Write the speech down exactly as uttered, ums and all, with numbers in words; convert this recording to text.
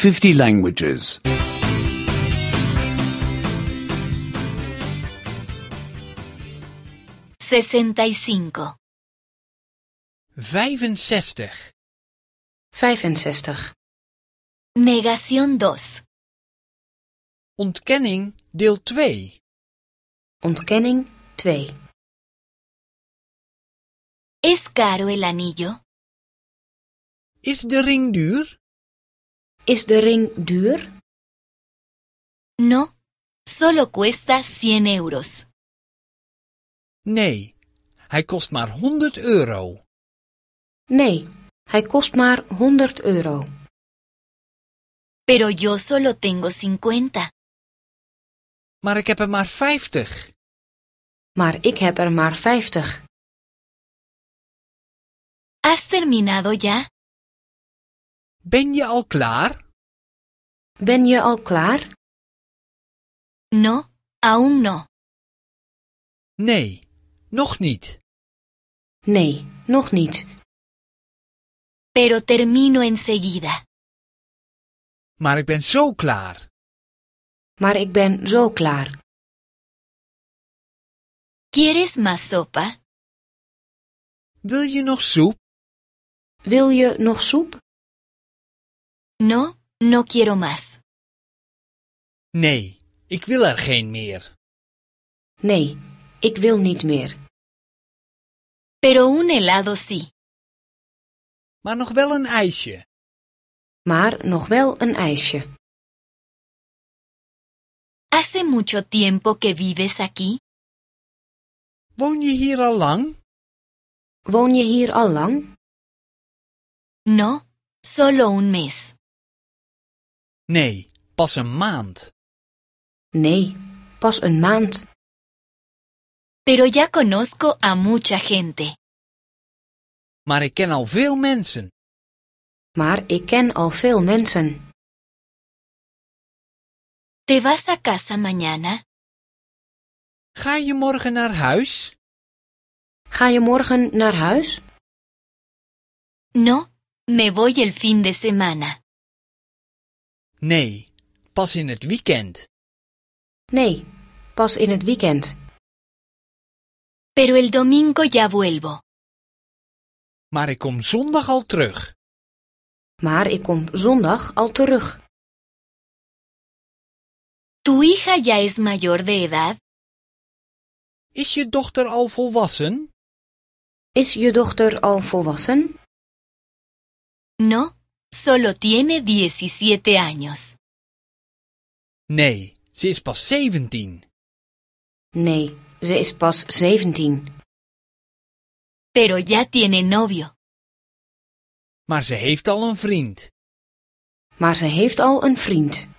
fifty languages. sesenta y cinco. vijfenzestig. vijfenzestig. Negación dos. Ontkenning deel twee. Ontkenning twee. ¿Es caro el anillo? Is de ring duur? Is de ring duur? No, solo cuesta cien euros. Nee, hij kost maar honderd euro. Nee, hij kost maar honderd euro. Pero yo solo tengo cincuenta. Maar ik heb er maar vijftig. Maar ik heb er maar vijftig. ¿Has terminado ya? Ben je al klaar? Ben je al klaar? No, aún no. Nee, nog niet. Nee, nog niet. Pero termino enseguida. Maar ik ben zo klaar. Maar ik ben zo klaar. ¿Quieres más sopa? Wil je nog soep? Wil je nog soep? No, no quiero más. Nee, ik wil er geen meer. Nee, ik wil niet meer. Pero un helado sí. Maar nog wel een ijsje. Maar nog wel een ijsje. ¿Hace mucho tiempo que vives aquí? Woon je hier al lang? Woon je hier al lang? No, solo un mes. Nee, pas een maand. Nee, pas een maand. Pero ya conozco a mucha gente. Maar ik ken al veel mensen. Maar ik ken al veel mensen. ¿Te vas a casa mañana? Ga je morgen naar huis? Ga je morgen naar huis? No, me voy el fin de semana. Nee, pas in het weekend. Nee, pas in het weekend. Pero el domingo ya vuelvo. Maar ik kom zondag al terug. Maar ik kom zondag al terug. ¿Tu hija ya es mayor de edad? Is je dochter al volwassen? Is je dochter al volwassen? No, solo tiene diecisiete años. Nee, ze is pas zeventien. Nee, ze is pas zeventien. Pero ya tiene novio. Maar ze heeft al een vriend. Maar ze heeft al een vriend.